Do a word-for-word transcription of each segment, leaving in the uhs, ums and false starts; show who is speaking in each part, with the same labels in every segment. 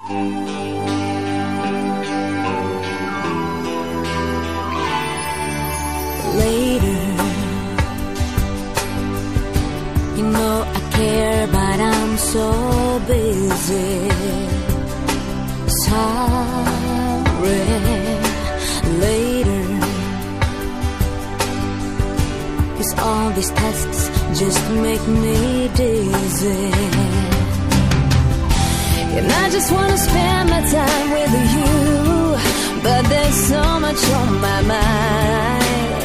Speaker 1: Later, you know I care, but I'm so busy. Sorry, later, 'cause all these tests just make me dizzy. And I just wanna spend my time with you, but there's so much on my mind.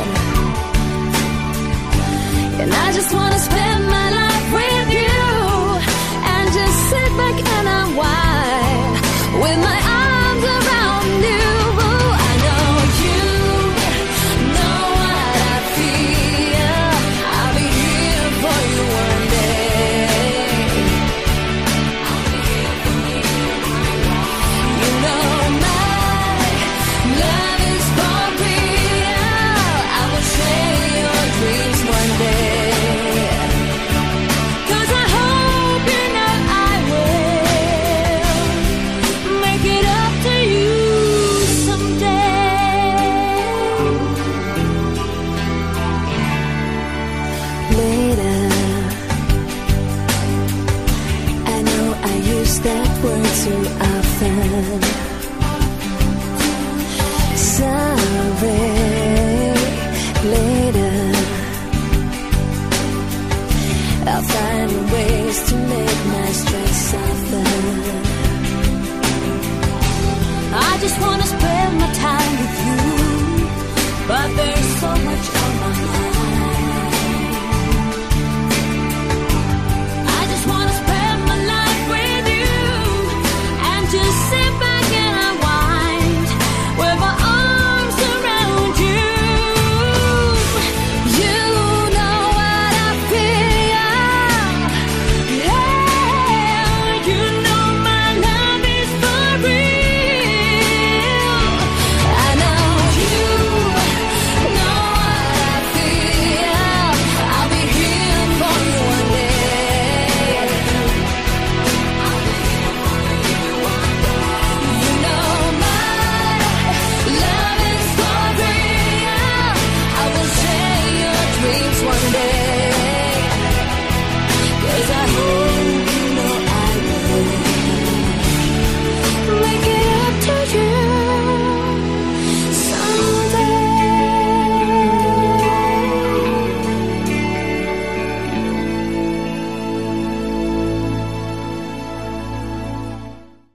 Speaker 1: And I just wanna spend my life with you, and just sit back and unwind, with my arms around you. I know you know what I feel. I'll be here for you one day. I'll be here for you. You know my love is for real. I will share your dreams one day. That word so often.